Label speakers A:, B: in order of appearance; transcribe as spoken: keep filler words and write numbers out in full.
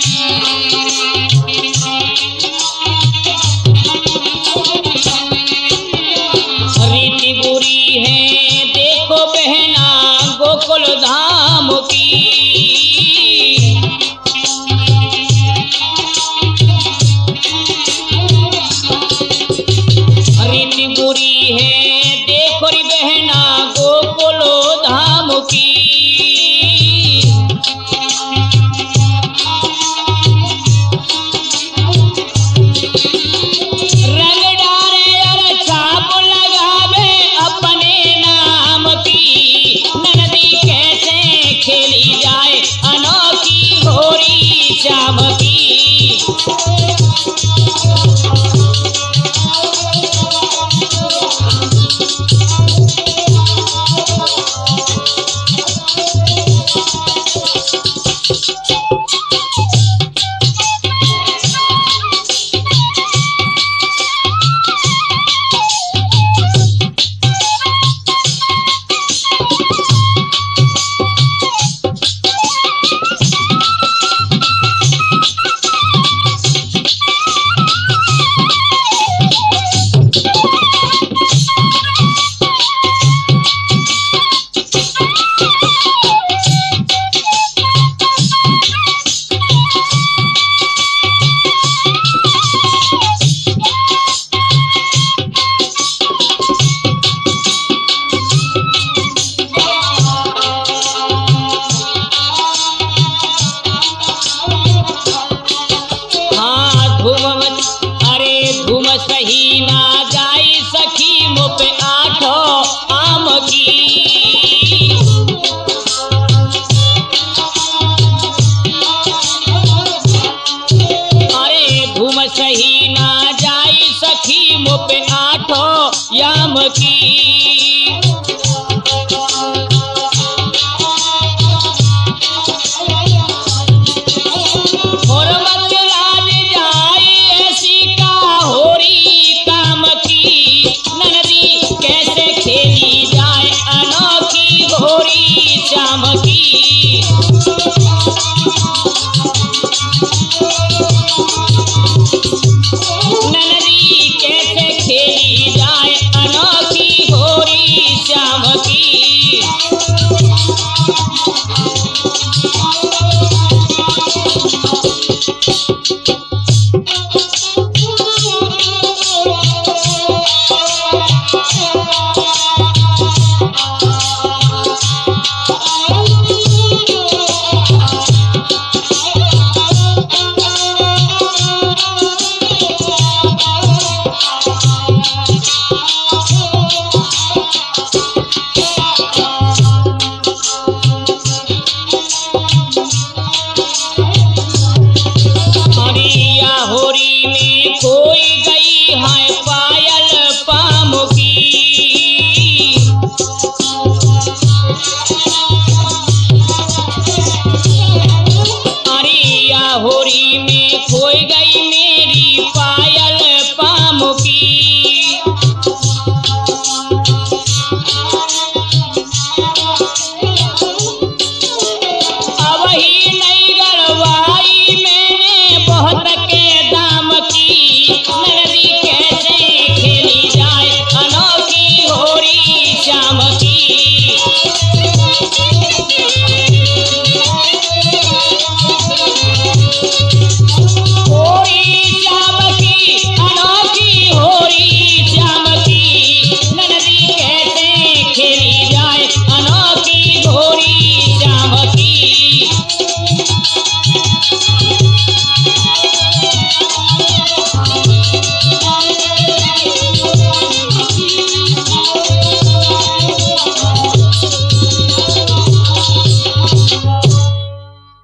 A: रीति बुरी है देखो बहना गोकुल धाम की। रीति बुरी है देखो री बहना गोकुल धाम की। रंग डारे और छाप लगावे अपने नाम की। ननदी कैसे खेली जाए अनोखी घोरी शाम की। सही ना जाई सखी मुप आठो आम की। अरे धूम सही ना जाई सखी मुप आठो याम की। श्याम की ननदी कैसे खेली जाए अनोखी घोरी श्याम की। होरी में खोई गई है पायल पाम की। अरे या होरी